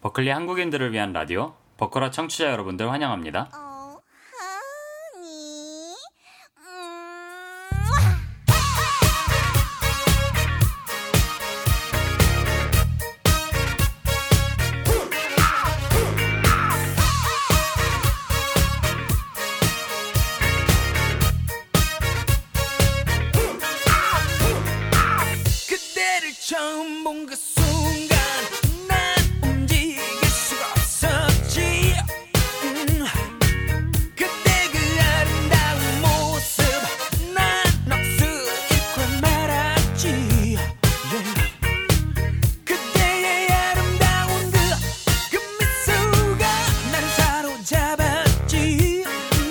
버클리 한국인들을 위한 라디오 버커라 청취자 여러분들 환영합니다. 그대를 처음 본 그 순간 난 움직일 수가 없었지. 그때 그 아름다운 모습 난 넋을 잃고 말았지. 그때의 아름다운 그 미소가 나를 사로잡았지.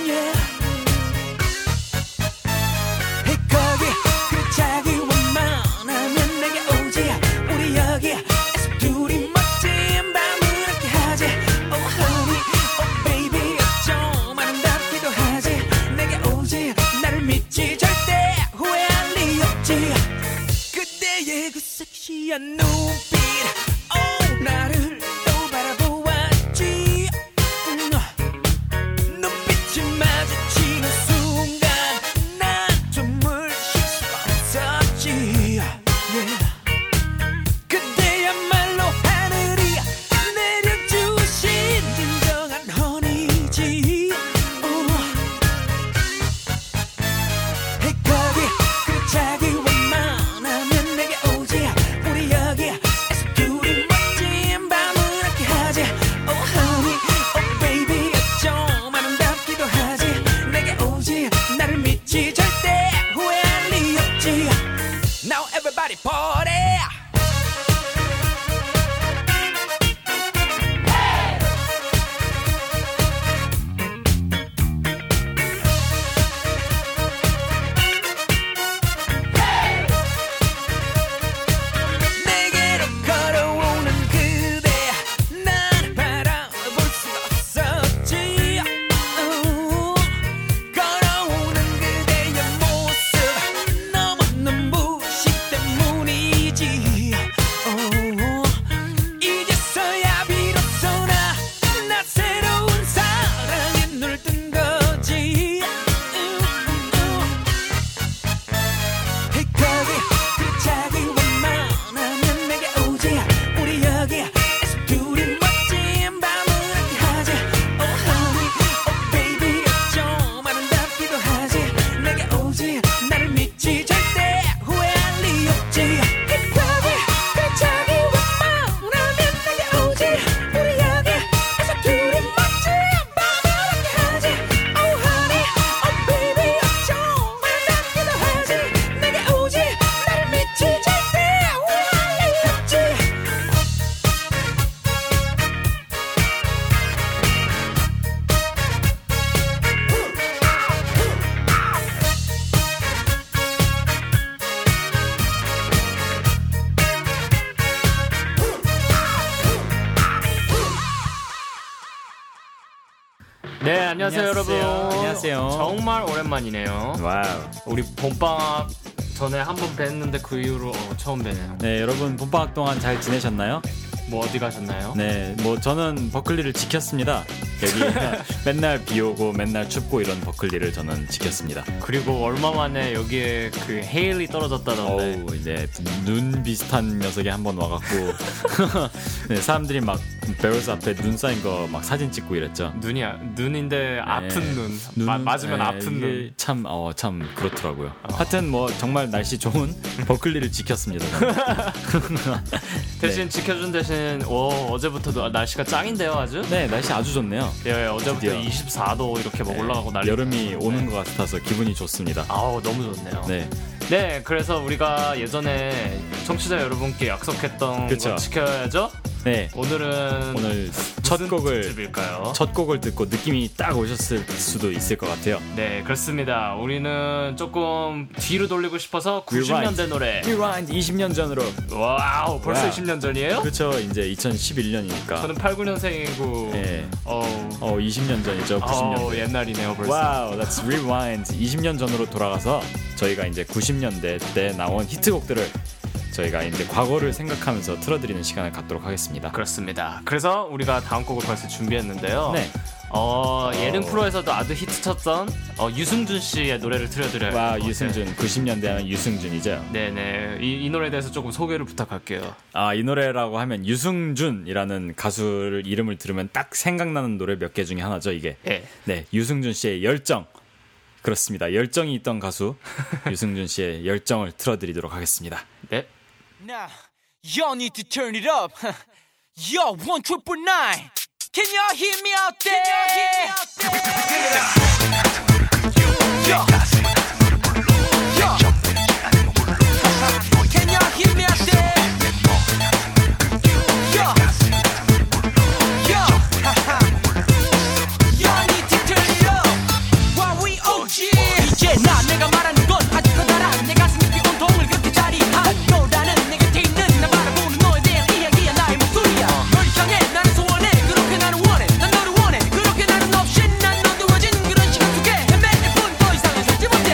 거기 그 자기 원만하면 내게 오지. 우리 여기에서 둘이 멋진 밤을 함께 하지. Oh honey, oh baby, 좀 아름답기도 하지. 내게 오지, 나를 믿지, 절대 후회할 리 없지. 그대의 그 섹시한 눈빛, oh 나를 또 바라보았지. 눈빛이 마주치는 순간 난 숨을 쉴 수가 없었지. 그대야말로 하늘이 내려주신 진정한 honey지. 거기 그 자기 원만하면 내게 오지. 우리 여기에서 둘이 멋진 밤을 함께 하지. Oh honey, oh baby, 좀 아름답기도 하지. 내게 오지, 나를 믿지, 절대 후회할 리 없지. Now everybody party. 내게로 걸어오는 그대 날 바라볼 수가 없었지. 걸어오는 그대의 모습 너무 눈부신 때문이지. 이제서야 비로소 나 새로운 사랑에 물든 거지. 거기 그 자기 원만하면 내게 오지. 우리 여기에서 둘이 멋진 밤을 함께 하지. Oh honey, oh baby, 좀 아름답기도 하지. 내게 오지, 나를 믿지, 절대 후회할 리 없지. 거기 그 자기 원만하면 내게 오지. 우리 여기에서 둘이 멋진 밤을 함께 하지. Oh honey, oh baby, 좀 아름답기도 하지. 내게 오지, 나를 믿지, 절대 후회할 리 없지. 네, 안녕하세요, 여러분. 안녕하세요. 정말 오랜만이네요. 와우. 우리 봄방학 전에 한 번 뵀는데 그 이후로 처음 뵈네요. 네, 여러분 봄방학 동안 잘 지내셨나요? 뭐 어디 가셨나요? 네, 뭐 저는 버클리를 지켰습니다. 여기 맨날 비 오고 맨날 춥고 이런 버클리를 저는 지켰습니다. 그리고 얼마 만에 여기에 그 헤일이 떨어졌다던데. 어우, 이제 눈 비슷한 녀석이 한번 와갖고 네, 사람들이 막 베러스 앞에 눈 쌓인 거 막 사진 찍고 이랬죠. 눈인데 아픈 눈. 맞으면 아픈 눈. 참 그렇더라고요. 하여튼 뭐 정말 날씨 좋은 버클리를 지켰습니다. 대신 지켜준 대신 어제부터도 날씨가 짱인데요, 아주. 네, 날씨 아주 좋네요. 네, 어제부터 드디어. 24도 이렇게 막 올라가고 난리. 여름이 오는 것 같아서 기분이 좋습니다. 아우, 너무 좋네요. 네, 그래서 우리가 예전에 청취자 여러분께 약속했던 그쵸. 거 지켜야죠. 네. 오늘 첫 무슨 곡을 특집일까요? 첫 곡을 듣고 느낌이 딱 오셨을 수도 있을 것 같아요. 네, 그렇습니다. 우리는 조금 뒤로 돌리고 싶어서 90년대 노래. Rewind 20년 전으로. 와우, 벌써 와우. 20년 전이에요? 그렇죠. 이제 2011년이니까. 저는 89년생이고. 네. 20년 전이죠. 90년대. 옛날이네요, 벌써. 와우, that's rewind. 20년 전으로 돌아가서 저희가 이제 90년대 때 나온 히트곡들을 저희가 이제 과거를 생각하면서 틀어드리는 시간을 갖도록 하겠습니다. 그렇습니다. 그래서 우리가 다음 곡을 벌써 준비했는데요. 네. 예능 프로에서도 아주 히트 쳤던 유승준 씨의 노래를 틀어드려요. 와, 유승준 90년대 하면 유승준이죠. 네네. 이 노래에 대해서 조금 소개를 부탁할게요. 이 노래라고 하면 유승준이라는 가수 이름을 들으면 딱 생각나는 노래 몇 개 중에 하나죠, 이게. 네, 유승준 씨의 열정. 그렇습니다. 열정이 있던 가수 유승준 씨의 열정을 틀어드리도록 하겠습니다. 네. Now, y'all need to turn it up. Yo, 1,999. Can y'all hear me out there? Yo. Yo. Can y'all hear me out there? Yo. Yo. Y'all need to turn it up. While we OG. 이제 내가 말하는 건 아주 커다란 내 가슴 깊이 온통을 그렇게 자리한 너라는 내 곁에 있는 나 바라보는 너에 대한 이야기야 나의 목소리야 널 향해 나는 소원해 그렇게 나는 원해 난 너를 원해 그렇게 나는 없이 난 어두워진 그런 시간 속에 헤매낼 뿐 더 이상은 살지 못해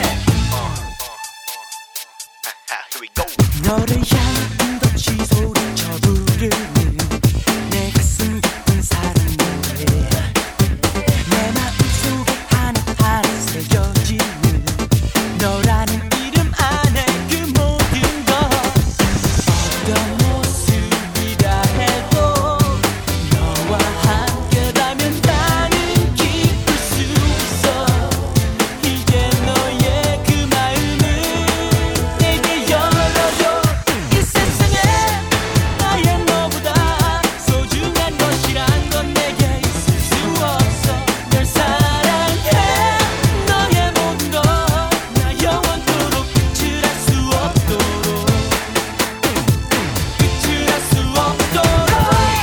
너를 향해 끝없이 소리쳐 부르는 내 가슴 깊은 사랑 노래 내 마음속에 하나하나 새겨지는 너라는 이름 안에 그 모든 것 어떤 모습이라 해도 너와 함께라면 나는 기쁠 수 있어 이제 너의 그 마음을 내게 열어줘 이 세상에 나의 너보다 소중한 것이란 건 내게 있을 수 없어 널 사랑해 너의 모든 것 나 영원토록 끝을 할 수 없도록 끝을 할 수 없도록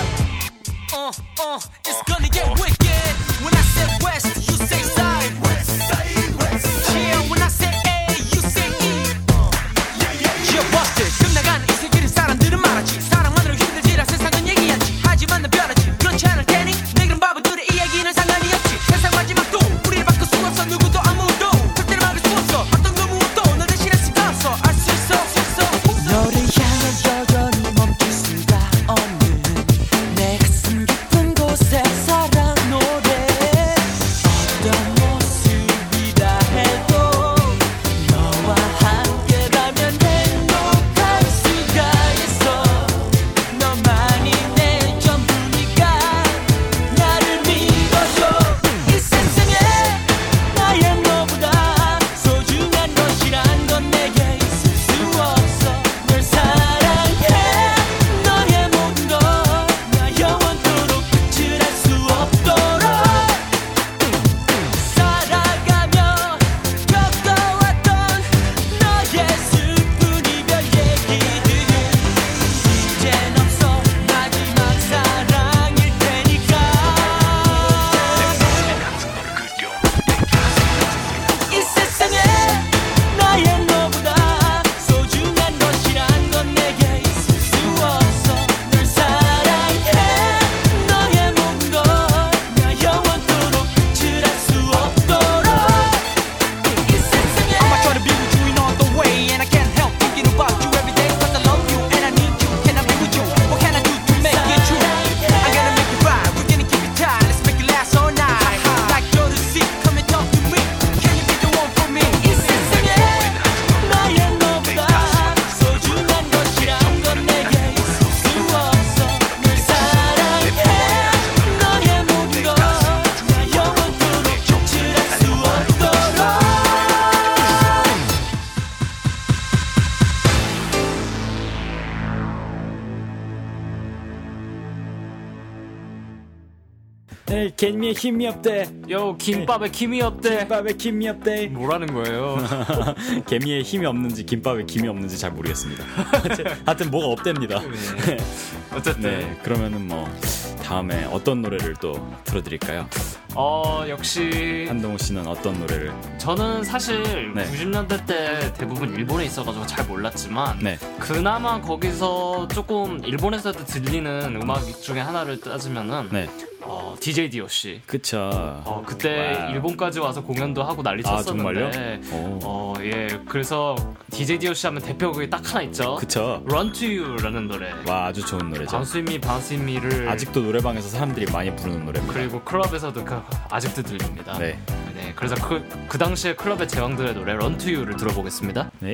It's gonna get wicked when I say west you say side Yeah when I say A you say E Yeah busted 끝나가는 이 세계를 사람들은 말하지 사랑만으로 힘들지라 세상은 얘기하지 하지만 난 변하지 그렇지 않을 테니 내 그런 바보들의 이야기는 상관이 없지 세상 마지막도 우리를 바꿀 수 없어 누구도 아무도 절대로 막을 수 없어 어떤 그 무엇도 너 대신할 수가 없어 알 수 있어 너를 향해 여전히 멈출 수가 없는 내 가슴 깊은 곳에 사랑 노래 어떤 모습이라 해도 너와 함께라면 행복할 수가 있어 너만이 내 전부니까 나를 믿어줘 이 세상에 나의 너보다 소중한 것이란 건 내게 있을 수 없어 널 사랑해 너의 모든 것 나 영원토록 끝을 할 수 없도록 살아가며 겪어왔던 너의 슬픈 이별 얘기들은 이젠 없어 마지막 사랑일 테니까 이 세상에 나의 너보다 소중한 것이란 건 내게 있을 수 없어 널 사랑해 너의 모든 것 나 영원토록 끝을 할 수 없도록 이 세상에 I'm not trying to be with you in all the way and I can't help thinking about you every day cause I love you and I need you can I be with you what can I do to make it true I'm gonna make it right we're gonna keep it tight let's make it last all night like you're the sea come and talk to me can you be the one for me 이 세상에 나의 너보다 소중한 것이란 건 내게 있을 수 없어 널 사랑해 너의 모든 것 나 영원토록 끝을 할 수 없도록 네, 개미의 힘이 없대. 요 김밥에 김이 없대. 김밥에 김이 없대. 뭐라는 거예요? 개미의 힘이 없는지 김밥에 김이 없는지 잘 모르겠습니다. 하여튼 뭐가 없답니다. 어쨌든 네, 그러면은 뭐 다음에 어떤 노래를 또 틀어드릴까요? 역시 한동훈 씨는 어떤 노래를? 저는 사실 네. 90년대 때 대부분 일본에 있어가지고 잘 몰랐지만 네. 그나마 거기서 조금 일본에서도 들리는 음악 중에 하나를 따지면은 네. DJ DOC. 그쵸. 그때 와우. 일본까지 와서 공연도 하고 난리 쳤었는데. 정말요? 예. 그래서 DJ DOC 하면 대표곡이 딱 하나 있죠. 그쵸. Run to You라는 노래. 와, 아주 좋은 노래죠. 방수미를 아직도 노래방에서 사람들이 많이 부르는 노래입니다. 그리고 클럽에서도 아직도 들립니다. 네. 네. 그래서 그 당시에 클럽의 제왕들의 노래 Run to You를 들어보겠습니다. 네.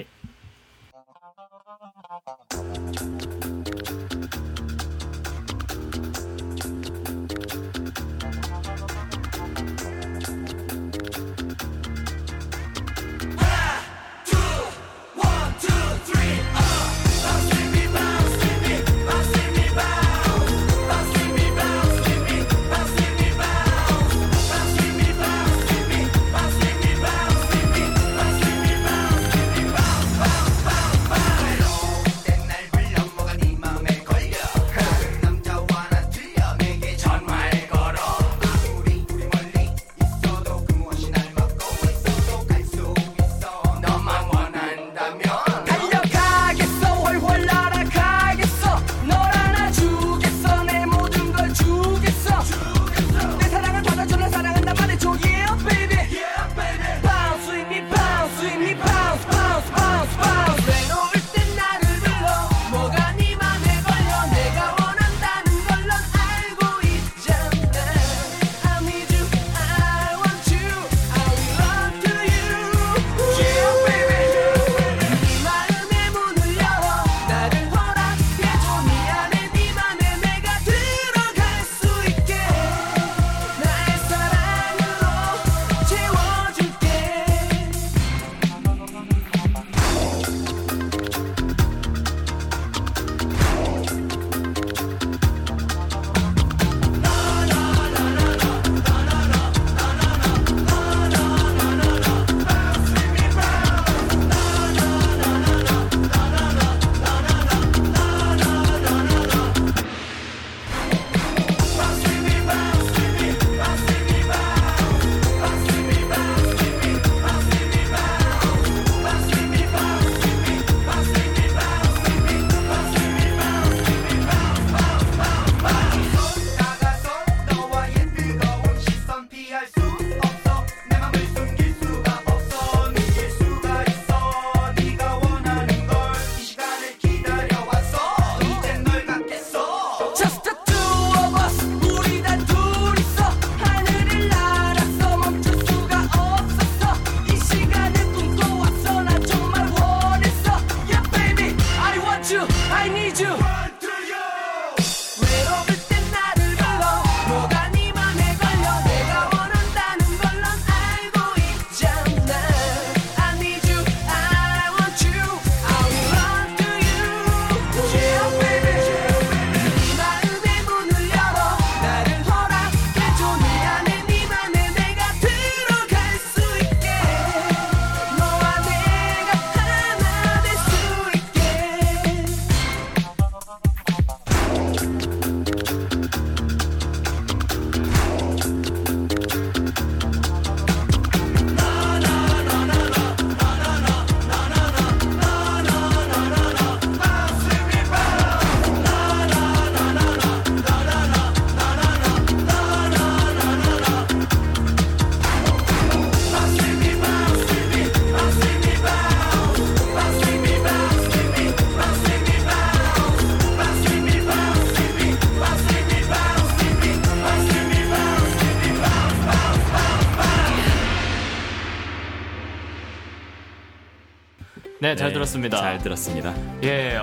네, 잘 들었습니다. 잘 들었습니다. 예,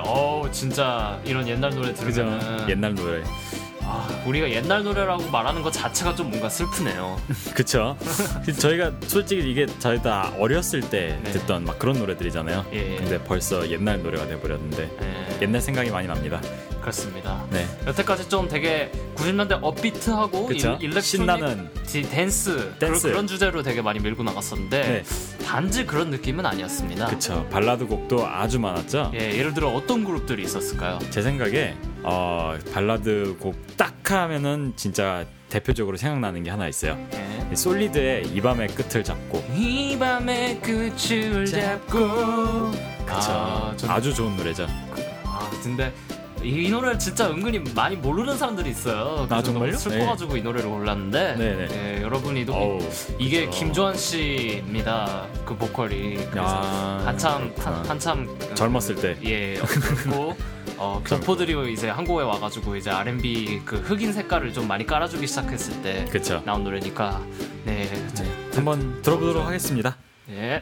진짜 이런 옛날 노래 들으면 옛날 노래. 우리가 옛날 노래라고 말하는 것 자체가 좀 뭔가 슬프네요. 그쵸. 저희가 솔직히 이게 저희 다 어렸을 때 네. 듣던 막 그런 노래들이잖아요. 예. 근데 벌써 옛날 노래가 돼버렸는데 옛날 생각이 많이 납니다. 그렇습니다. 네. 여태까지 좀 되게 90년대 업비트하고 그쵸? 일렉트로닉 신나는 댄스. 그런 주제로 되게 많이 밀고 나갔었는데 단지 그런 느낌은 아니었습니다. 그쵸. 발라드 곡도 아주 많았죠. 예, 예를 들어 어떤 그룹들이 있었을까요? 제 생각에 발라드 곡 딱 하면은 진짜 대표적으로 생각나는 게 하나 있어요. 예. 솔리드의 이 밤의 끝을 잡고. 이 밤의 끝을 잡고. 그쵸. 아주 좋은 노래죠. 근데 이 노래를 진짜 은근히 많이 모르는 사람들이 있어요. 아 정말요? 슬퍼가지고 이 노래를 골랐는데 네, 여러분이 이게 김조한 씨입니다. 그 보컬이 한참 젊었을 때 그리고 교포들이 이제 한국에 와가지고 이제 R&B 그 흑인 색깔을 좀 많이 깔아주기 시작했을 때 그쵸. 나온 노래니까 한번 들어보도록 하겠습니다. 네.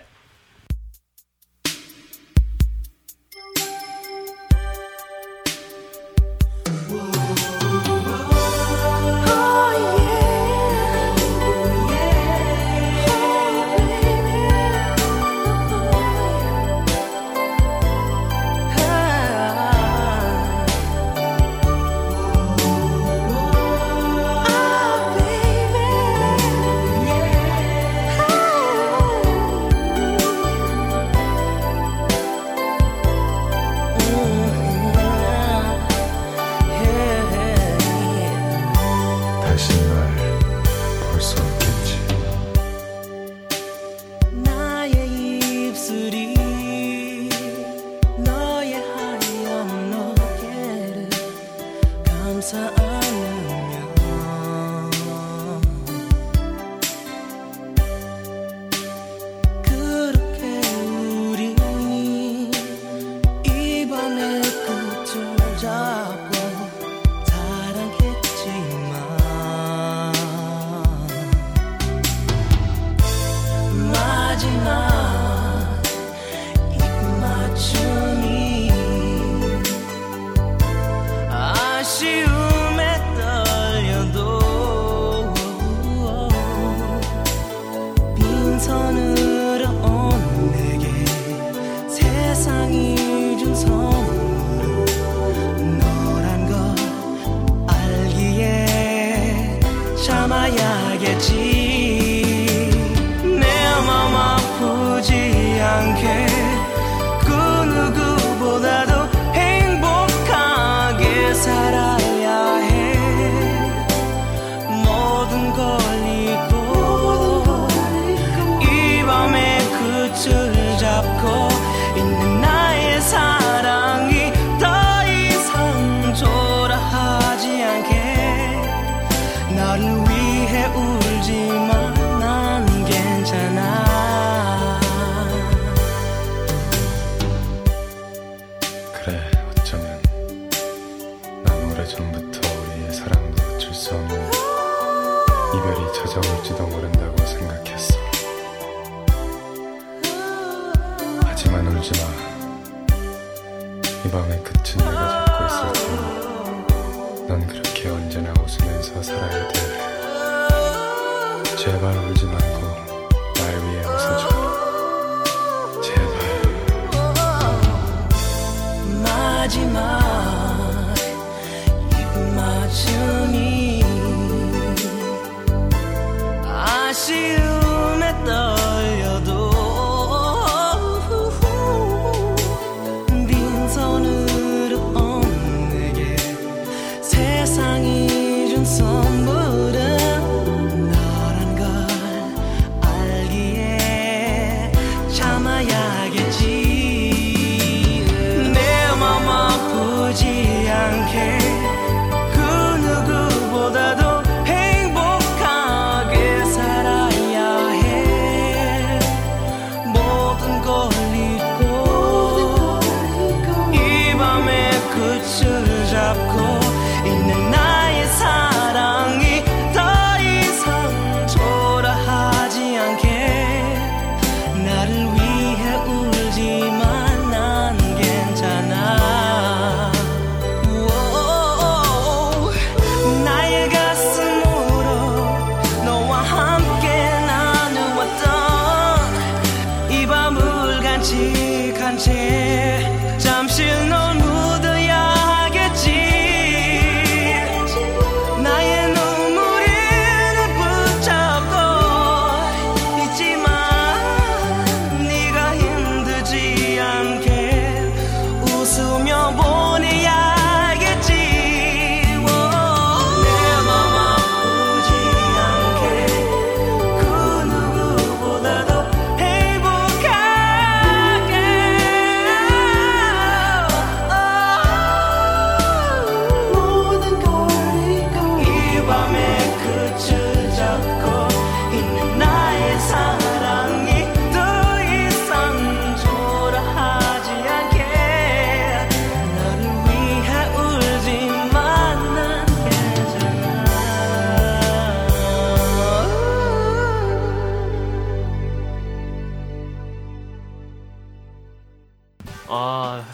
찾아올지도 모른다고 생각했어. 하지만 울지마. 이 밤의 끝은 내가 잡고 있을 테니 넌 그렇게 언제나 웃으면서 살아야 돼. 제발 울지 말고 날 위해 웃어줘. 제발. 마지막 입맞춤이 아쉬움에 떨려도 빈손으로 온 내게 세상이 준 선물은 너란 걸 알기에 참아야겠지. 내 맘 아프지 않게 그 누구보다도 끝을 잡고 있는 나의 사랑이 더 이상 초라하지 않게 나를 위해 울지만 난 괜찮아. 나의 가슴으로 너와 함께 나누었던 이 밤을 간직한 채 잠시 넌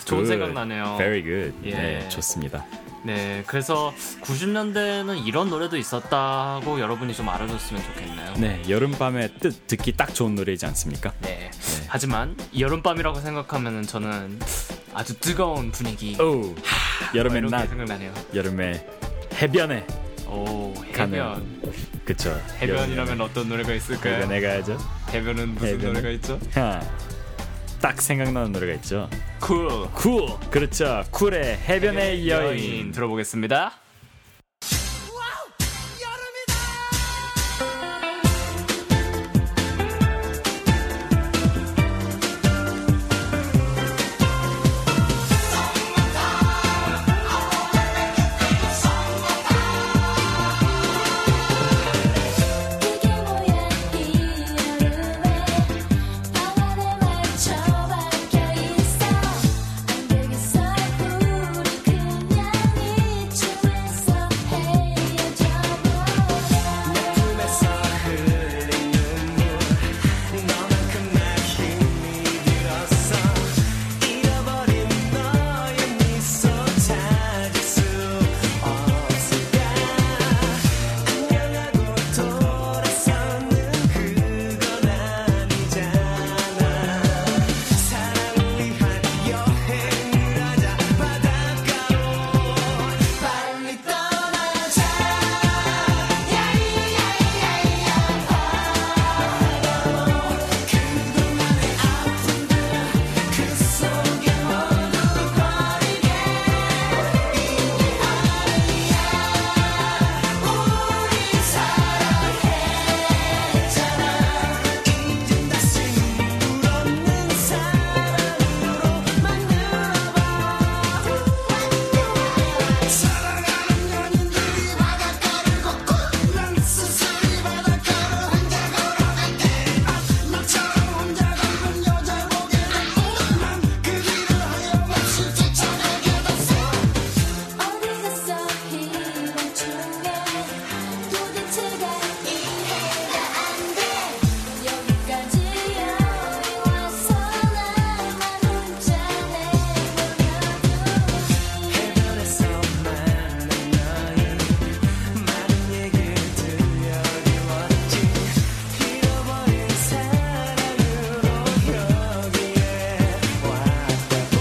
좋은 good. 생각 나네요. Very good. 예. 네, 좋습니다. 네, 그래서 90년대는 이런 노래도 있었다고 여러분이 좀 알아줬으면 좋겠네요. 네, 여름밤에 듣기 딱 좋은 노래이지 않습니까? 네. 하지만 여름밤이라고 생각하면은 저는 아주 뜨거운 분위기. 오, 여름의 이렇게 낮, 생각나네요. 여름의 해변에 오, 가는. 해변. 그쵸. 해변이라면 어떤 노래가 있을까요? 해변에 가야죠. 해변은 무슨 해변은- 노래가 있죠? 딱 생각나는 노래가 있죠. 쿨. 쿨. 그렇죠. 쿨의 해변의 여인. 들어보겠습니다. 이게 뭐야 이 여름에 방 안에 맞춰 박혀 있어 안 되겠어 우리 그냥 이쯤에서 헤어져 버려 내 품에서 흘린 눈물 너만큼 나 힘이 들었어 잃어버린 너의 미소 찾을 수 없을까 안녕하고 돌아서는 그건 아니잖아 사랑을 위한 여행을 하자 바닷가로 빨리 떠나자 야야야야야 바다로 그동안의 아픔들 그 속에 모두 버리게 이게 우리 사랑했잖아 이젠 다시 물 없는 사랑으로 만들어봐 사랑하는 연인들이 바닷가를 걷고 난 스스로 바닷가로 혼자 걸어갈게 너처럼 혼자 걷는 여자 보게 됐고 난 그 길을 하염없이 쫓아내게 됐어 어디 갔어 이번 중에 도대체가 이해가 안돼 여기까지 여기 와서 나만 혼자 내버려두니 해변에서 만난 너희 많은 얘기를 들려주었지 잃어버린 사랑으로 여기에 왔다고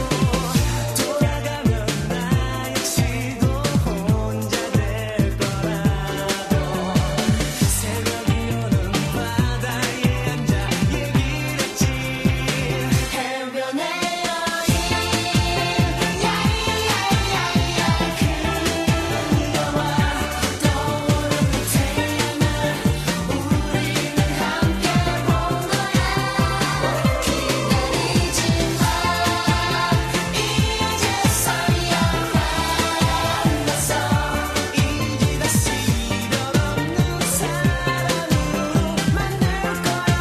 돌아가면 나 역시도 혼자 될 거라고 새벽이 오는 바다에 앉아 얘기를 했지 해변의 여인 야야야야야 그녀와 떠오르는 태양을 우리는 함께 본 거야 기다리지 마 이제서야 만났어 이제 다시 넌 없는 사랑으로 만들 거야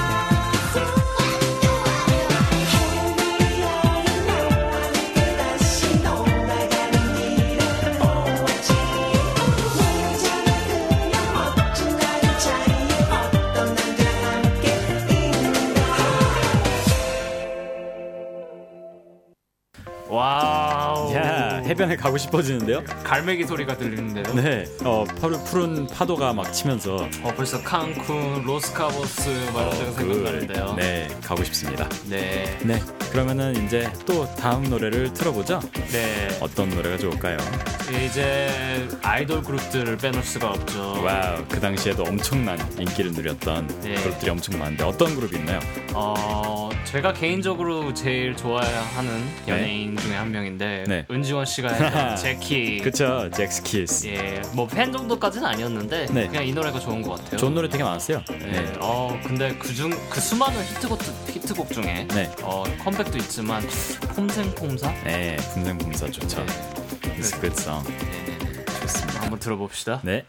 해변의 여인 너와 내게 다시 놀아가는 길을 보았지 내 여자는 그냥 멋진 다리 사이에 어떤 남자와 함께 있는가 와우. 야, 해변에 가고 싶어지는데요? 갈매기 소리가 들리는데요. 네. 푸른 파도가 막 치면서 벌써 칸쿤, 로스카보스 막 이런 데가 생각나는데요. 네, 가고 싶습니다. 네. 네. 그러면은 이제 또 다음 노래를 틀어보죠. 네. 어떤 노래가 좋을까요? 이제 아이돌 그룹들을 빼놓을 수가 없죠. 와우, 그 당시에도 엄청난 인기를 누렸던 네. 그룹들이 엄청 많은데 어떤 그룹이 있나요? 제가 개인적으로 제일 좋아하는 연예인 중에 한 명인데 네. 은지원 씨가 했던 제키. 그쵸, 잭스키스. 예, 뭐 팬 정도까지는 아니었는데 네. 그냥 이 노래가 좋은 것 같아요. 좋은 노래 되게 많았어요. 네. 근데 그 수많은 히트곡 중에 네. 컴백도 있지만 폼생폼사. 네, 분생분사 좋죠. 네. It's a good song. 네네네. 좋습니다. 한번 들어봅시다. 네.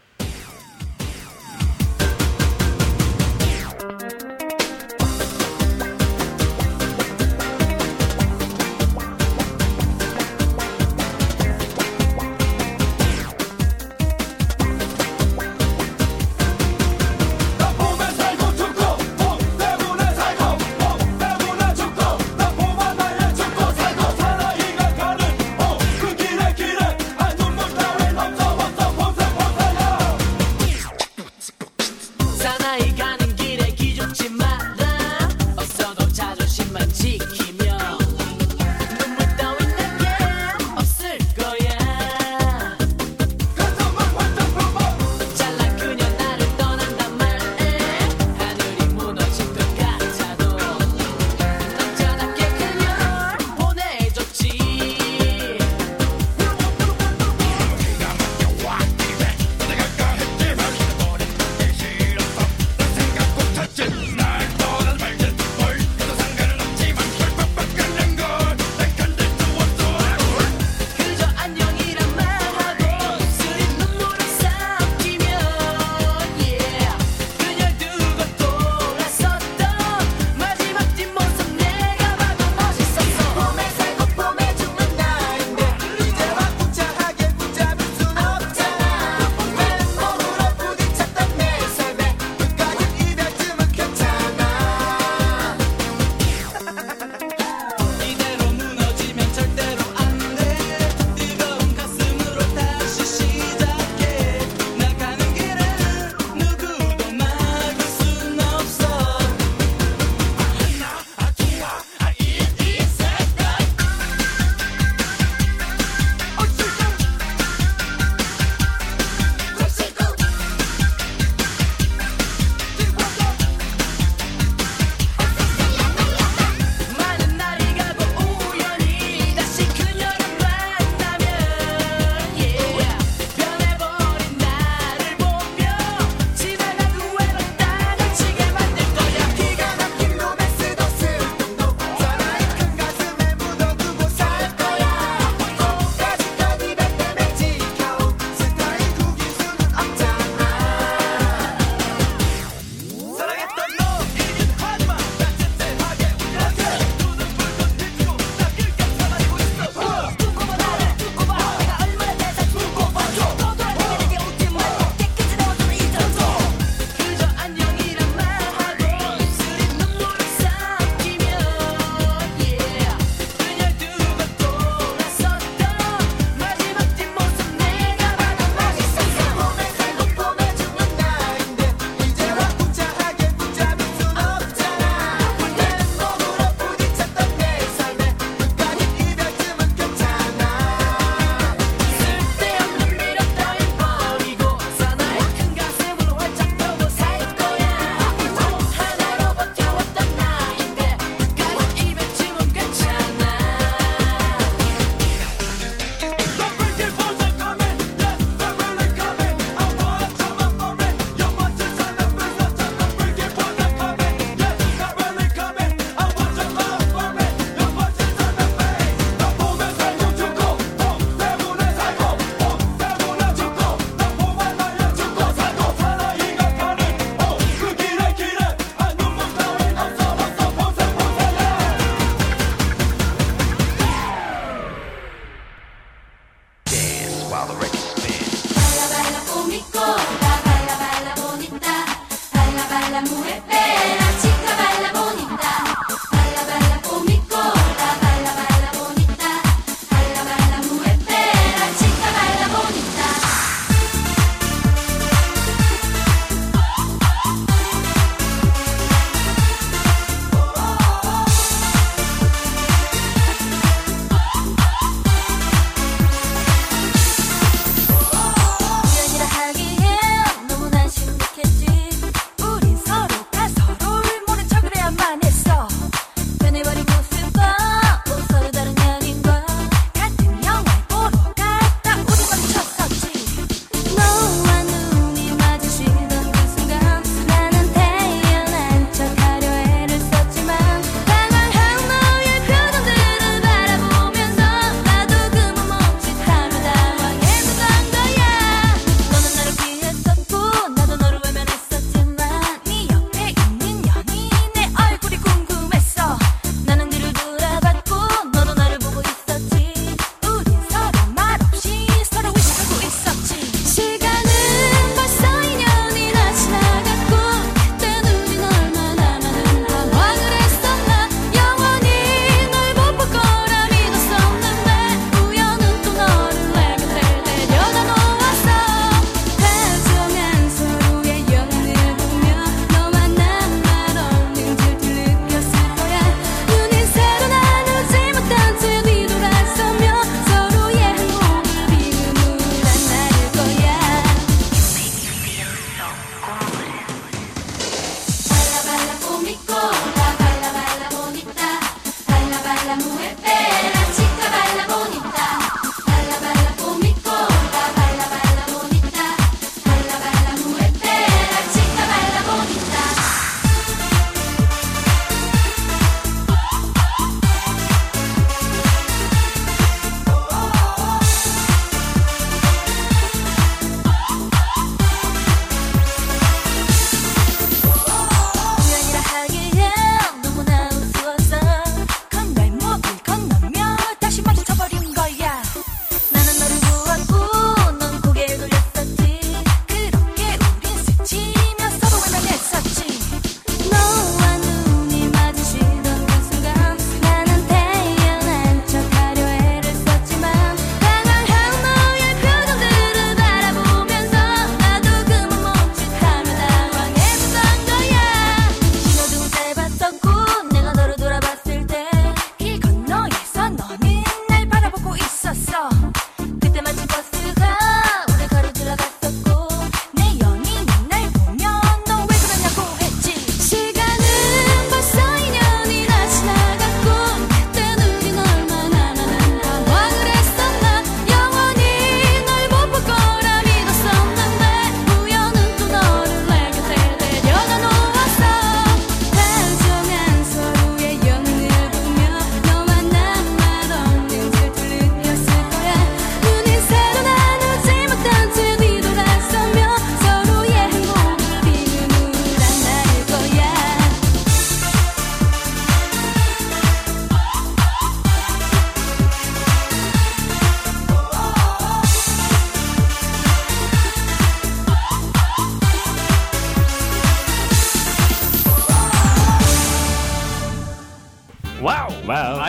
나 때문에 살고 너 때문에 죽고 나 보만 날려 죽고 살고 살아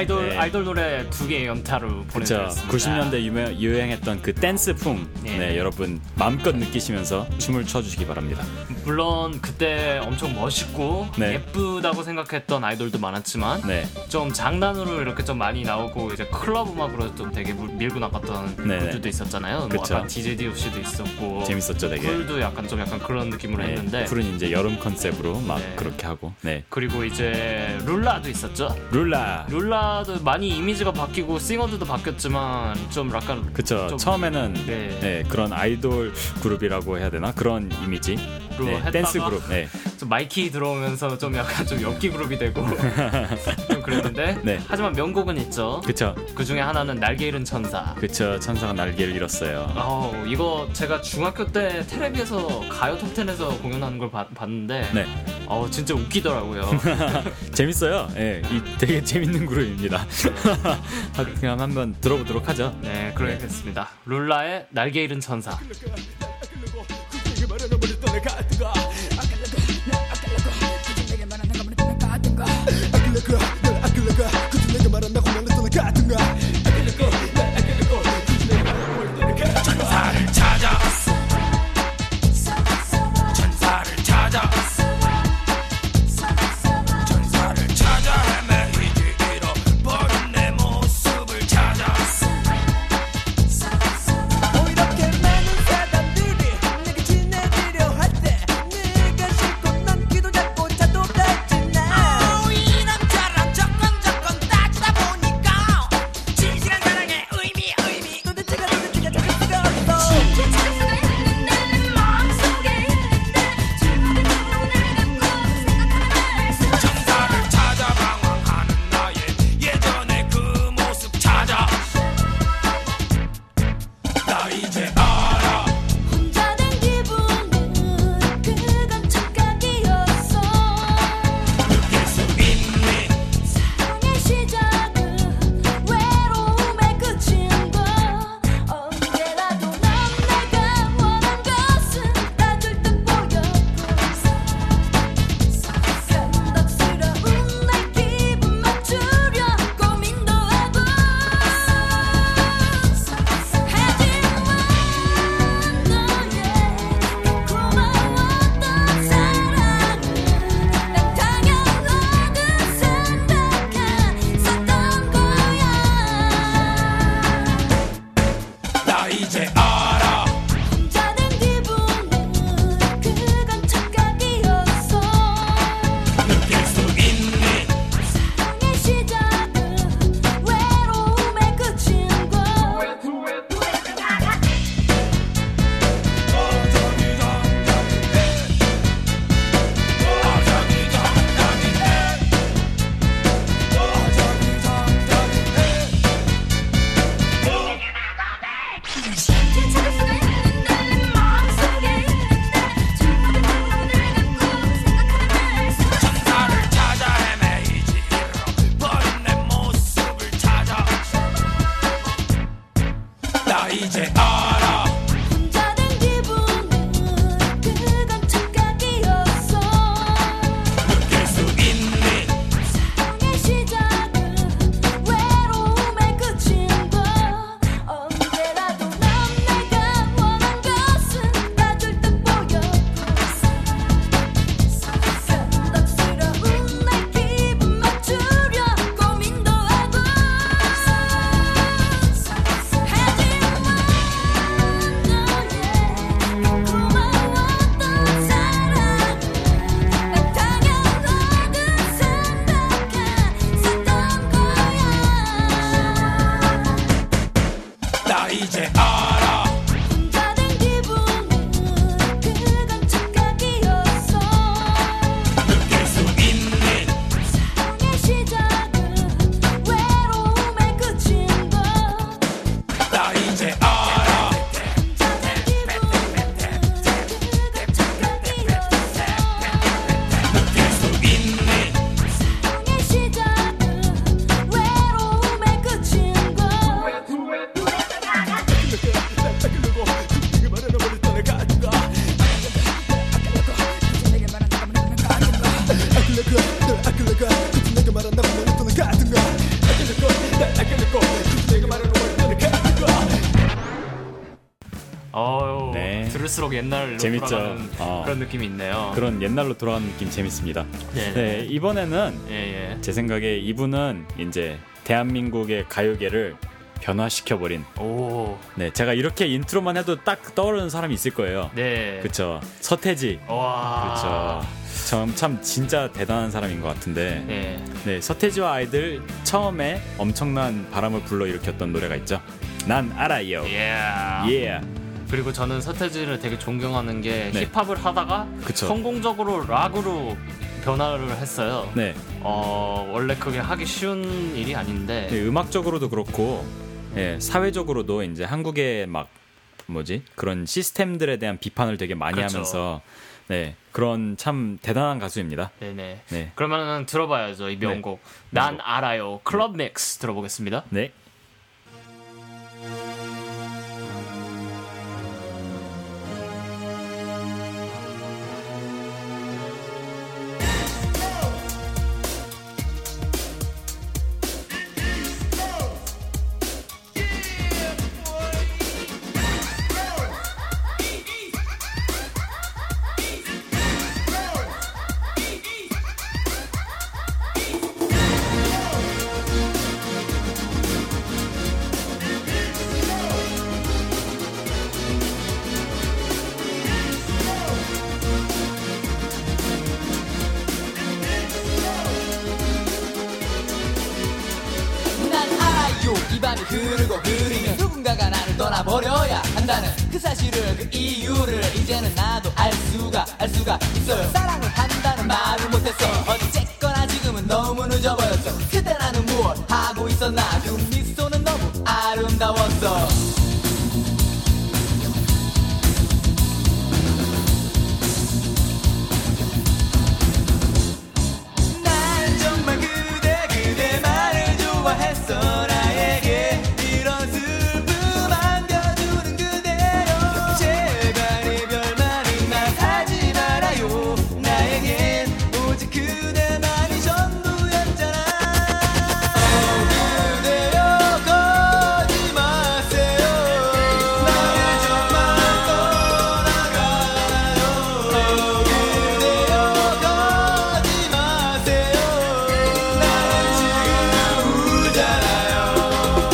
아이돌 노래 2개의 연타로 보내드렸습니다. 90년대 유행했던 그 댄스풍 네, 여러분 마음껏 느끼시면서 춤을 춰주시기 바랍니다. 물론 그때 엄청 멋있고 네. 예쁘다고 생각했던 아이돌도 많았지만 네. 좀 장난으로 이렇게 좀 많이 나오고 이제 클럽 음악으로 좀 되게 밀고 나갔던 네네. 분들도 있었잖아요. 뭐 그쵸. 약간 DJ DOC도 있었고 재밌었죠, 되게. 쿨도 약간 그런 느낌으로 네, 했는데 쿨은 이제 여름 컨셉으로 막 네. 그렇게 하고. 네. 그리고 이제 룰라도 있었죠. 룰라도 많이 이미지가 바뀌고 싱어들도 바뀌었지만 좀 약간 그쵸. 좀 처음에는 네. 네, 그런 아이돌 그룹이라고 해야 되나 그런 이미지. 네, 했다가 댄스 그룹. 네. 좀 마이키 들어오면서 좀 약간 좀 연기 그룹이 되고 좀 그랬는데 네. 하지만 명곡은 있죠. 그쵸. 그 중에 하나는 날개 잃은 천사. 그쵸. 천사가 날개를 잃었어요. 이거 제가 중학교 때 텔레비에서 가요 톱10에서 공연하는 걸 봤는데 네. 진짜 웃기더라고요. 재밌어요. 예, 되게 재밌는 그룹입니다. 그냥 한번 들어보도록 하죠. 네, 그러겠습니다. 룰라의 날개 잃은 천사. 천사를 찾아 헤매이지 잃어버린 내 모습을 찾아 이렇게 많은 사람들 들을수록 옛날로 재밌죠. 돌아가는 그런 느낌이 있네요. 그런 옛날로 돌아가는 느낌 재밌습니다. 네. 네, 이번에는 예. 제 생각에 이분은 이제 대한민국의 가요계를 변화시켜버린. 오. 네, 제가 이렇게 인트로만 해도 딱 떠오르는 사람이 있을 거예요. 네. 그쵸. 서태지. 와. 그쵸. 참 진짜 대단한 사람인 것 같은데. 네. 네, 서태지와 아이들 처음에 엄청난 바람을 불러일으켰던 노래가 있죠. 난 알아요. 예. 그리고 저는 서태지를 되게 존경하는 게 네. 힙합을 하다가 그쵸. 성공적으로 락으로 변화를 했어요. 네. 원래 그게 하기 쉬운 일이 아닌데. 네, 음악적으로도 그렇고, 예, 사회적으로도 이제 한국의 막 그런 시스템들에 대한 비판을 되게 많이 그렇죠. 하면서, 네, 그런 참 대단한 가수입니다. 네네. 네. 그러면은 들어봐야죠 이 명곡. 난 알아요. 클럽 믹스 들어보겠습니다. 네. 난 알아요 이 밤이 흐르고 흐르면 누군가가 나를 떠나버려야 한다는 그 사실을 그 이유를 이제는 나도 알 수가 있어요. 사랑을 한다는 말을 못했어. 어쨌거나 지금은 너무 늦어버렸어. 그때 나는 무엇 하고 있었나. 그 미소는 너무 아름다웠어. 난 정말 그대만을 좋아했어. 나에게 이런 슬픔 안겨주는 그대여. 제발 이별만은 하지 말아요. 나에겐 오직 그대만이 전부였잖아. 그대여 거지 마세요. 나를 정말 떠나가요. 그대여 거지 마세요. 나는 지금 울잖아요.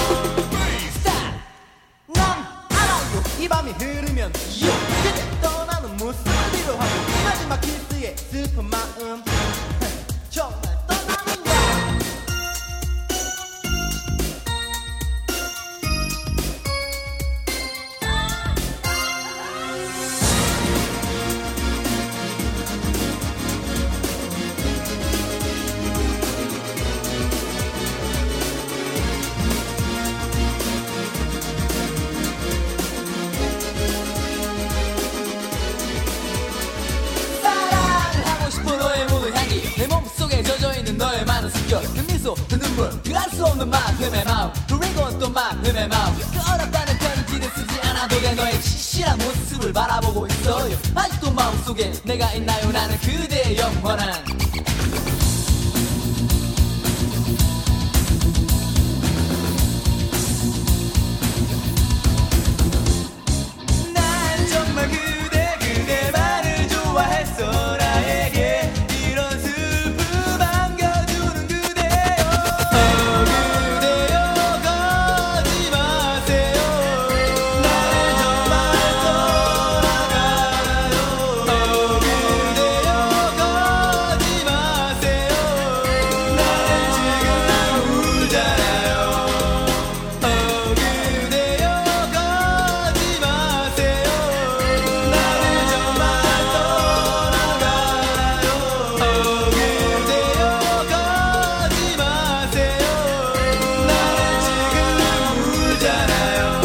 난 알아요 이 밤이 흐르면 그대 떠나는 모습을 위로하고 이 마지막 키스의 슬픈 마음 정말 떠나는가. 사랑을 하고 싶어 너의 모든 향기 내 몸속에 젖어있는 너의 많은 숨결 그 미소 그 눈물 그 알 수 없는 만큼의 마음 그리고 또 만큼의 마음 그 어렵다는 편지를 쓰지 않아도 돼 너의 치실한 모습을 바라보고 있어요. 아직도 마음속에 내가 있나요. 나는 그대의 영원한 난 정말 그대만을 좋아했어. 나에게 이런 슬픔 안겨주는 그대여. 그대여 거지 마세요. 나를 정말 떠나가요. 그대여 거지 마세요. 나는 지금 울잖아요. 그대여 거지 마세요. 나를 정말 떠나가요. 그대여 거지 마세요. 나는 지금 울잖아요.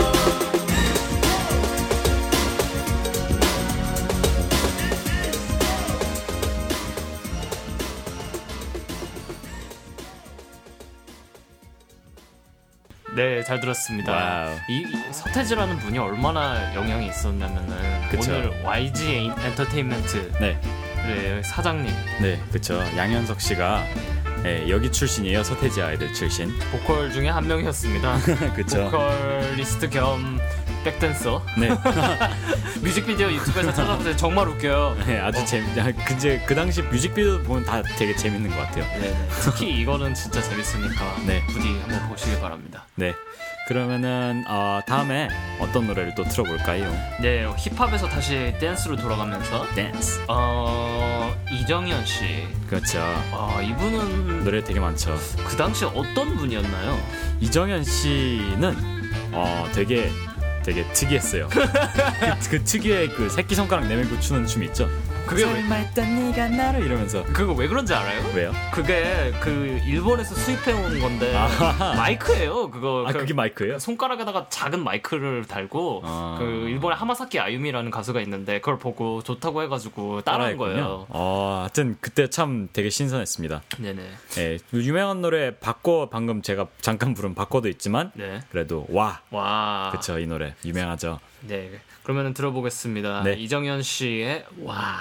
네, 잘 들었습니다. 와우. 이 서태지라는 분이 얼마나 영향이 있었냐면은 그쵸. 오늘 YG 엔터테인먼트 네. 사장님 네, 그쵸. 양현석 씨가 예, 여기 출신이에요. 서태지 아이들 출신. 보컬 중에 한 명이었습니다. 그쵸. 보컬리스트 겸 백댄서. 네. 뮤직비디오 유튜브에서 찾아보세요. 정말 웃겨요. 네, 아주 그 당시 뮤직비디오 보면 다 되게 재밌는 것 같아요. 네. 특히 이거는 진짜 재밌으니까 네. 부디 한번 보시길 바랍니다. 네. 그러면은 다음에 어떤 노래를 또 틀어볼까요? 네, 힙합에서 다시 댄스로 돌아가면서 댄스. 이정현 씨. 그렇죠. 이분은 노래 되게 많죠. 그 당시 어떤 분이었나요? 이정현 씨는 되게 특이했어요. 그 특유의 그 새끼 손가락 내밀고 추는 춤 있죠. 그게 설마 했던 네가 나를 이러면서. 그거 왜 그런지 알아요? 왜요? 그게 그 일본에서 수입해온 건데 아하하. 마이크예요. 그거 그게 마이크예요? 손가락에다가 작은 마이크를 달고 그 일본의 하마사키 아유미라는 가수가 있는데 그걸 보고 좋다고 해가지고 따라한 거예요. 하여튼 그때 참 되게 신선했습니다. 네네. 네, 유명한 노래 바꿔 방금 제가 잠깐 부른 바꿔도 있지만 네. 그래도 와. 그쵸, 이 노래 유명하죠. 네, 그러면은 들어보겠습니다. 네. 이정현 씨의 와.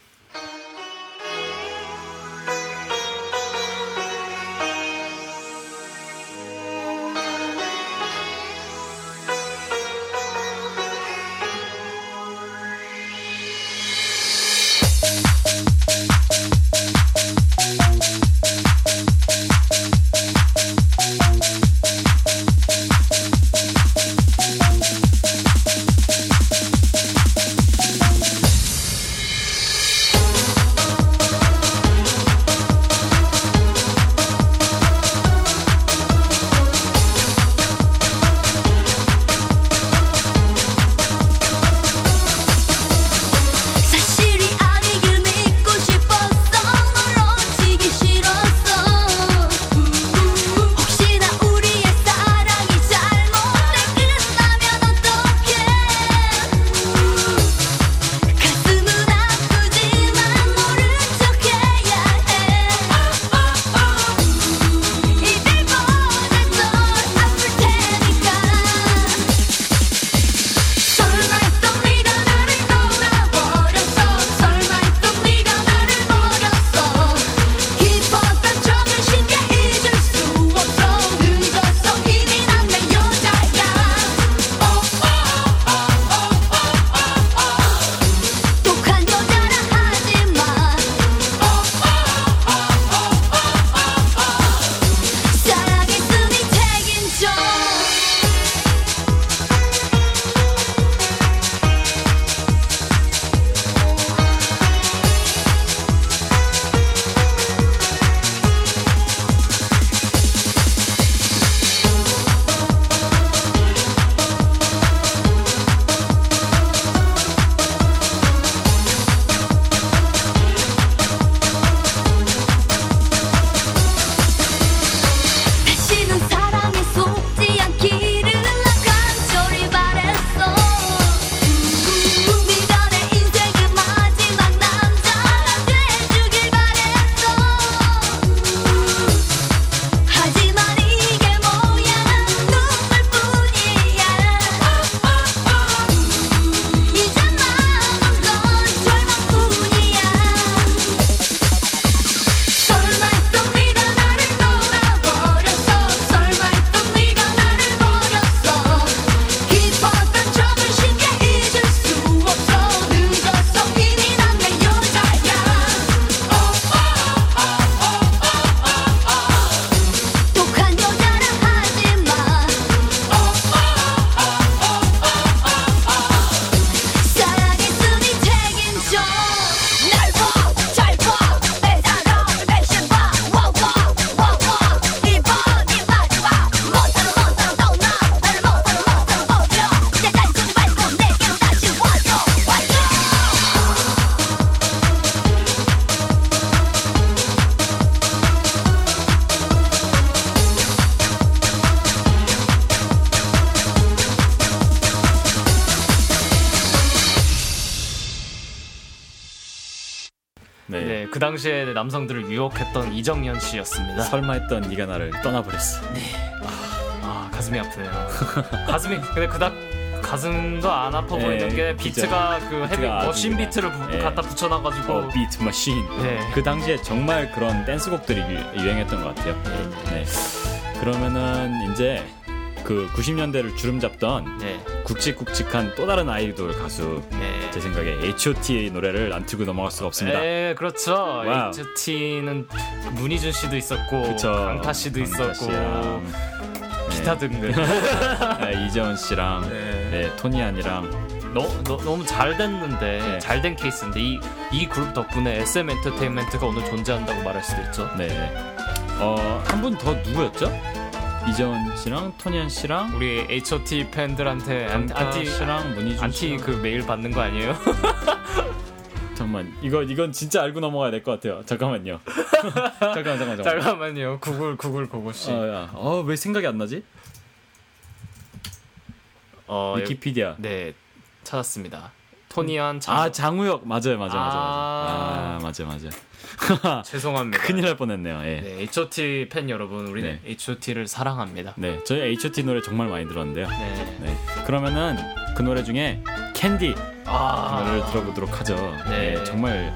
네, 그 당시에 남성들을 유혹했던 이정현 씨였습니다. 설마 했던 네가 나를 떠나버렸어. 네. 가슴이 아프네요. 가슴이 근데 그닥 가슴도 안 아파 보이는 게 비트가 그 헤비 머신 비트를 갖다 붙여놔가지고 비트 머신. 네. 그 당시에 정말 그런 댄스곡들이 유행했던 것 같아요. 네. 그러면은 이제 그 90년대를 주름잡던 네. 굵직굵직한 또 다른 아이돌 가수 네. 제 생각에 H.O.T 노래를 안 틀고 넘어갈 수가 없습니다. 네, 그렇죠. 와우. H.O.T는 문희준 씨도 있었고, 그쵸. 강타 씨도 강타 있었고, 씨랑, 기타 등등. 네, 이재원 씨랑 네. 네, 토니안이랑 너무 잘 됐는데 네. 잘 된 케이스인데 이 그룹 덕분에 SM 엔터테인먼트가 오늘 존재한다고 말할 수도 있죠. 네. 한 분 더 누구였죠? 이재원 씨랑 토니안 씨랑 우리 H.O.T 팬들한테 안티 씨랑 문희준 안티 씨랑 그 메일 받는 거 아니에요? 잠깐만 이건 진짜 알고 넘어가야 될 것 같아요. 잠깐만요. 잠깐만. 잠깐만요. 구글 고고씨. 왜 생각이 안 나지? 위키피디아. 네, 찾았습니다. 토니안 장우혁 맞아요. 죄송합니다. 큰일 날 뻔했네요. 예. 네, H.O.T 팬 여러분, 우리는 네. H.O.T를 사랑합니다. 네, 저희 H.O.T 노래 정말 많이 들었는데요. 네. 네, 그러면은 그 노래 중에 캔디 노래를 들어보도록 하죠. 네. 네, 정말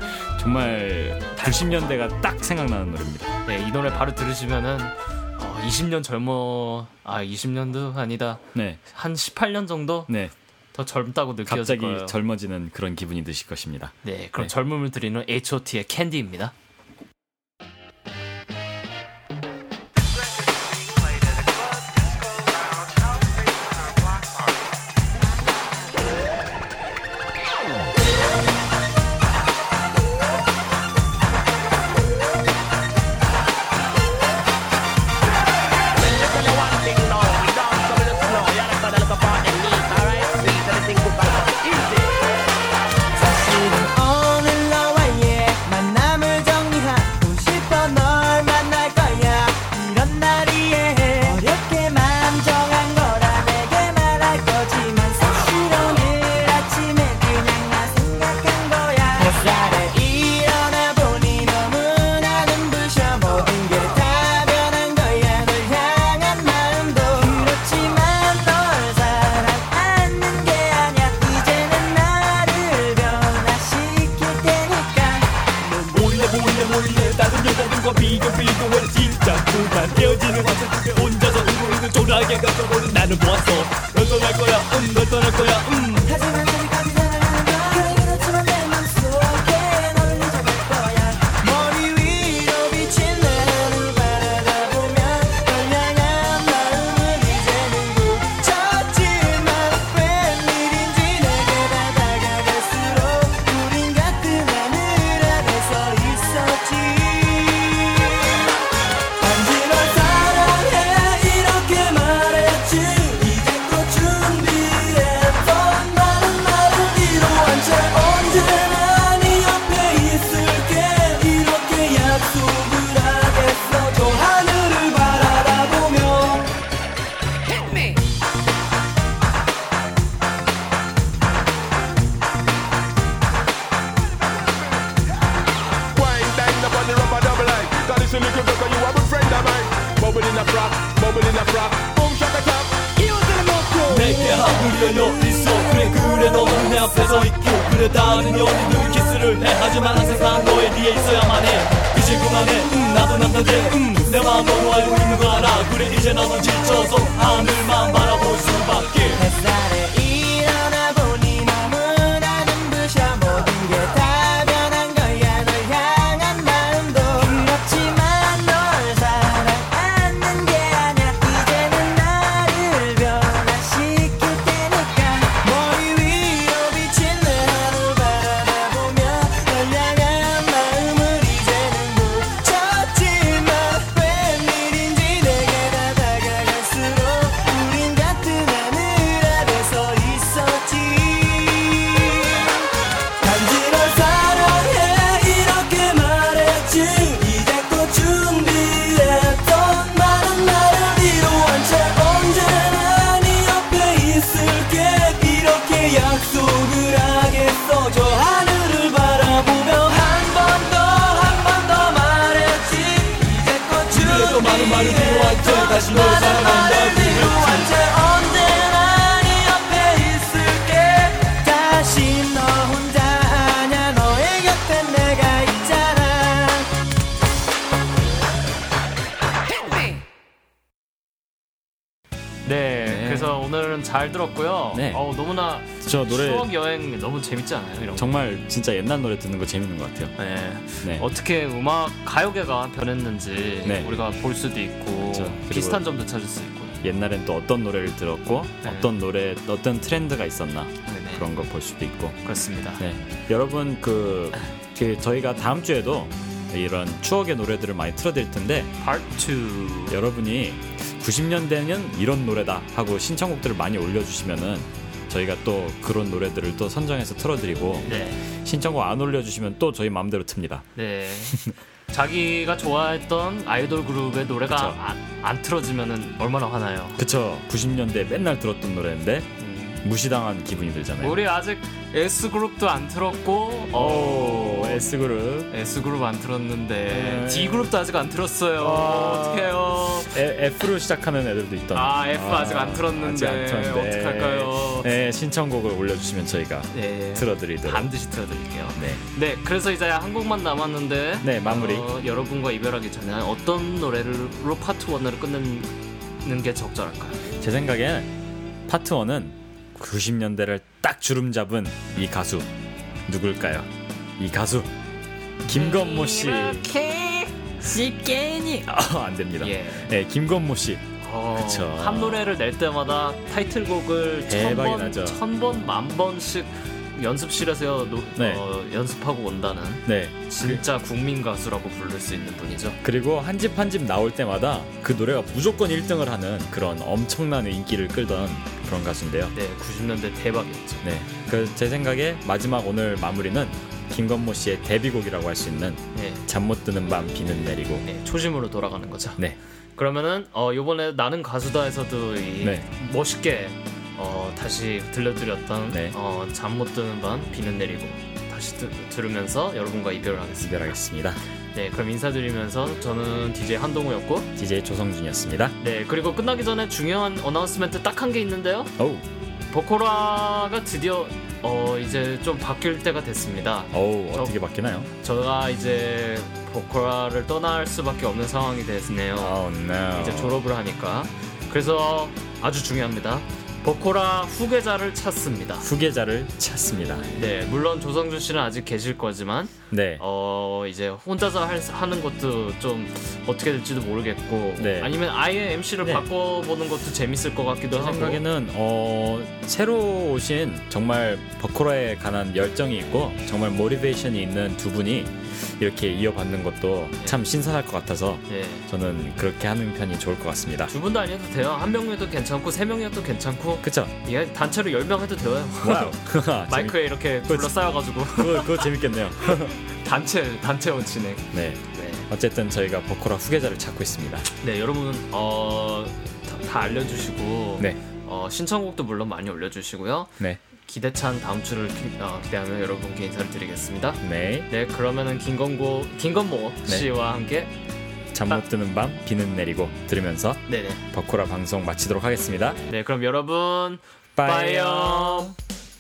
90년대가 딱 생각나는 노래입니다. 네, 이 노래 바로 들으시면은 20년 20년도 아니다. 네, 한 18년 정도 네, 더 젊다고 느껴질 갑자기 거예요. 젊어지는 그런 기분이 드실 것입니다. 네, 그럼 네. 젊음을 드리는 H.O.T의 캔디입니다. 오늘 너와의 만남을 정리하고 싶어 널 만날 거야 이런 날이에 어렵게만 정한 거라 내게 말할 거지만 사실 오늘 아침에 그냥 나 생각한 거야 햇살에 일어나 보니 너무나 눈부셔 모든 게 다 변한 거야 널 향한 마음도 그렇지만 널 사랑하는 게 아니야 이제는 나를 변화시킬 테니까 몰래 다른 여자들과 비교해 진짜 그만 헤어지는 과정에 혼자서 울고 졸하게 가져버린 나는 보았어 널 떠날 거야 널 떠날 거야 하지만 아직까지 사랑하는 거야 그렇지만 내 맘속에 너를 잊어갈 거야 머리 위로 비친 내 하늘 바라다 보면 널 향한 마음은 이제는 굳혔지만 웬일인지 내게 다가갈수록 우린 같은 하늘 아래 서 있었지 단지 널 사랑해 이렇게 말했지 이제껏 준비했던 많은 말을 이루한 채 언제나 네 옆에 있을게 이렇게 약속을 하겠어 저 하늘을 바라다 보면 Wine down up on the rubber double line. Got this little girl, you have a friend of mine. Bubble in a frock, boom shaka tap. 내게 하늘이 열려 있어 그래 너는 내 앞에 서 있고 그래 다른 연인들 키스를 해 하지만 항상 너의 뒤에 있어야만 해 이제 그만해 나도 남잔데 내 마음 너도 알고 있는 거 알아 그래 이제 나도 지쳐서 하늘만 바라볼 수밖에 햇살에 일어나 보니 너무나 눈부셔 모든 게 다 변한 거야 널 향한 마음도 그렇지만 널 사랑하는 게 아니야 이제는 나를 변화시킬 테니까 머리 위로 비친 내 하늘 바라다 보면 널 향한 마음을 이제는 굳혔지만 웬일인지 내게 다 다가갈수록 우린 같은 하늘 아래 서 있었지 단지 널 사랑해 이렇게 말했지 이제껏 준비했던 많은 말을 이루한 채 언제나 네 옆에 있을게 이렇게 약속을 하겠어 저 하늘을 바라보며 한 번 더 말했지 이제껏 그래도 많은 말을 이루한 채 다시 널 많은 사랑한다고 말을 이루한 채 언제나 네 옆에 있을게 다시 너 혼자 아냐 너의 곁에 내가 있잖아 네, 여러분 잘 들었고요. 네. 너무나 저 노래 추억 여행 너무 재밌지 않아요? 이런 거? 정말 진짜 옛날 노래 듣는 거 재밌는 것 같아요. 네. 네. 어떻게 음악 가요계가 변했는지 네. 우리가 볼 수도 있고 그렇죠. 비슷한 점도 찾을 수 있고. 옛날엔 또 어떤 노래를 들었고 네. 어떤 트렌드가 있었나 네네. 그런 거 볼 수도 있고. 그렇습니다. 네. 여러분 그 저희가 다음 주에도 이런 추억의 노래들을 많이 틀어드릴 텐데 Part 2. 여러분이 90년대는 이런 노래다 하고 신청곡들을 많이 올려주시면은 저희가 또 그런 노래들을 또 선정해서 틀어드리고 네. 신청곡 안 올려주시면 또 저희 마음대로 틉니다. 네. 자기가 좋아했던 아이돌 그룹의 노래가 그쵸. 안 틀어지면은 얼마나 화나요. 그쵸. 90년대 맨날 들었던 노래인데 무시당한 기분이 들잖아요. 우리 아직 S그룹도 안 틀었고 오, S그룹. S그룹 안 틀었는데 네. D그룹도 아직 안 틀었어요. 아. 어떡해요. F로 시작하는 애들도 있던. F 아직 안 틀었는데, 어떡할까요? 네, 신청곡을 올려주시면 저희가 네. 틀어드리도록. 반드시 틀어드릴게요. 네. 네, 그래서 이제 한 곡만 남았는데 네, 마무리. 여러분과 이별하기 전에 어떤 노래로 파트 1을 끝내는 게 적절할까요? 제 생각엔 파트 1은 90년대를 딱 주름 잡은 이 가수 누굴까요? 이 가수 김건모 씨. 쉽게니 안 됩니다. 예. 네, 김건모 씨. 그쵸. 한 노래를 낼 때마다 타이틀곡을 대박이 나죠. 1000번, 10,000번씩 연습실에서 네. 연습하고 온다는 네. 진짜 국민 가수라고 부를 수 있는 분이죠. 그리고 한 집 한 집 나올 때마다 그 노래가 무조건 1등을 하는 그런 엄청난 인기를 끌던 그런 가수인데요. 네, 90년대 대박이었죠. 네. 그 제 생각에 마지막 오늘 마무리는 김건모 씨의 데뷔곡이라고 할 수 있는 네. 잠 못 드는 밤 비는 내리고. 네, 초심으로 돌아가는 거죠. 네. 그러면은 요번에 나는 가수다에서도 네. 멋있게 다시 들려드렸던 네. 잠 못 드는 밤 비는 내리고 다시 들으면서 여러분과 이별을 하겠습니다. 이별하겠습니다. 네, 그럼 인사드리면서 저는 DJ 한동우였고 DJ 조성준이었습니다. 네, 그리고 끝나기 전에 중요한 어나운스멘트 딱 한 개 있는데요. 어우. 보코라가 드디어 이제 좀 바뀔 때가 됐습니다. 어우, 어떻게 바뀌나요? 제가 이제 보코라를 떠날 수밖에 없는 상황이 됐네요. Oh no. 이제 졸업을 하니까. 그래서 아주 중요합니다. 보코라 후계자를 찾습니다. 후계자를 찾습니다. 네, 물론 조성준 씨는 아직 계실 거지만 네. 이제 혼자서 하는 것도 좀 어떻게 될지도 모르겠고 네. 아니면 아예 MC를 네. 바꿔보는 것도 재밌을 것 같기도 제 하고. 생각에는 새로 오신 정말 버코라에 관한 열정이 있고 정말 모티베이션이 있는 두 분이 이렇게 이어받는 것도 참 신선할 것 같아서 네. 저는 그렇게 하는 편이 좋을 것 같습니다. 두 분도 아니어도 돼요. 한 명이어도 괜찮고 세 명이어도 괜찮고. 그쵸? 예, 단체로 10명 해도 돼요. 와우. 마이크에 이렇게 둘러싸여가지고 그거 재밌겠네요. 단체원 진행. 네. 네. 어쨌든 저희가 버코라 후계자를 찾고 있습니다. 네, 여러분 다 알려주시고 네. 신청곡도 물론 많이 올려주시고요. 네. 기대찬 다음 주를 기대하며 여러분께 인사를 드리겠습니다. 네. 네, 그러면은 김건모 네. 씨와 함께 잠 못 드는 밤 비는 내리고 들으면서 네네. 버코라 방송 마치도록 하겠습니다. 네, 그럼 여러분 빠이요. 빠이요.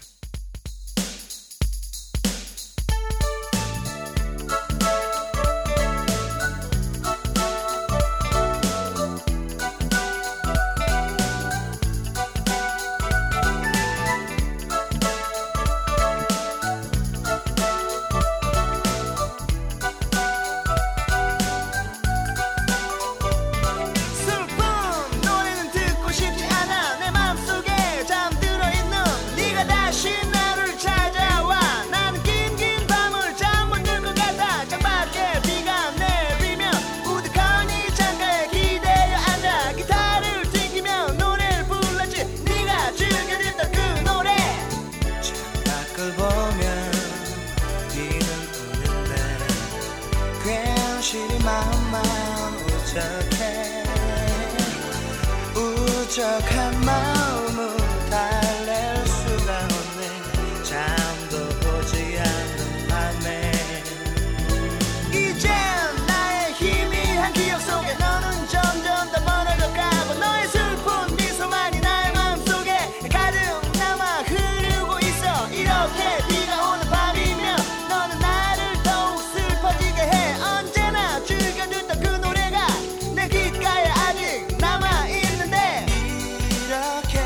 슬픈 노래는 듣고 싶지 않아 내 맘속에 잠들어 있는 네가 다시 나를 찾아와 나는 긴긴 밤을 잠 못 들 것 같아 창밖에 비가 내리면 우두커니 창가에 기대어 앉아 기타를 튕기며 노래를 불렀지 네가 즐겨 듣던 그 노래 창밖을 보면 비는 오는데 괜시리 마음만 우적한 마음을 달랠 수가 없네 잠도 오지 않는 밤에 이젠 나의 희미한 기억 속에 너는 점점 더 멀어져 가고 너의 슬픈 미소만이 나의 마음속에 가득 남아 흐르고 있어 이렇게 비가 오는 밤이면 너는 나를 더욱 슬퍼지게 해 언제나 즐겨 듣던 그 노래가 내 귓가에 아직 남아있는데 이렇게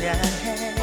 해야 해